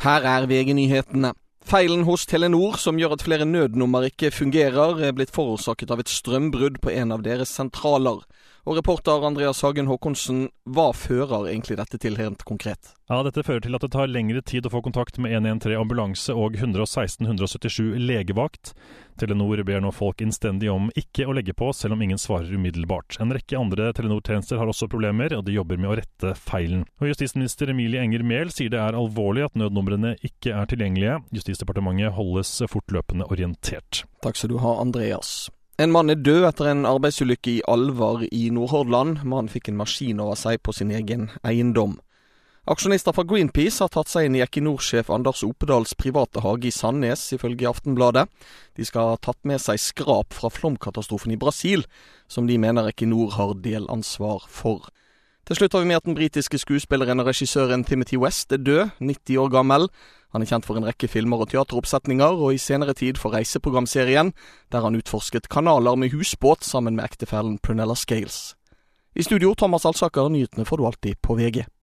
Her VG-nyhetene. Feilen hos Telenor, som gjør at flere nødnummer ikke fungerer, er blitt forårsaket av et strømbrudd på en av deres sentraler. Og reporter Andreas Hagen Håkonsen, hva fører egentlig dette til helt konkret? Ja, dette fører til at det tar lengre tid å få kontakt med 113 ambulanse og 116-177 legevakt. Telenor ber nå folk innstendig om ikke å legge på, selv om ingen svarer umiddelbart. En rekke andre Telenor-tjenester har også problemer, og de jobber med å rette feilen. Og justisminister Emilie Enger Mehl sier det er alvorlig at nødnumrene ikke er tilgjengelige. Justisdepartementet holdes fortløpende orientert. Takk skal du ha, Andreas. En mann er død etter en arbeidsulykke i Alvar i Nordhordland. Mannen fikk en maskin over seg på sin egen eiendom. Aksjonister fra Greenpeace har tatt seg inn i Equinor-sjef Anders Opedals private hage i Sandnes, ifølge Aftenbladet. De skal ha tatt med seg skrap fra flomkatastrofen i Brasil, som de mener Equinor har delansvar for. Til slutt har vi med at den britiske skuespilleren og regissøren Timothy West er død, 90 år gammel. Han er kjent for en rekke filmer og teateroppsetninger, og i senere tid for reiseprogramserien, der han utforsket kanaler med husbåt sammen med ektefellen Prunella Scales. I studio, Thomas Alsaker, nyhetene får du alltid på VG.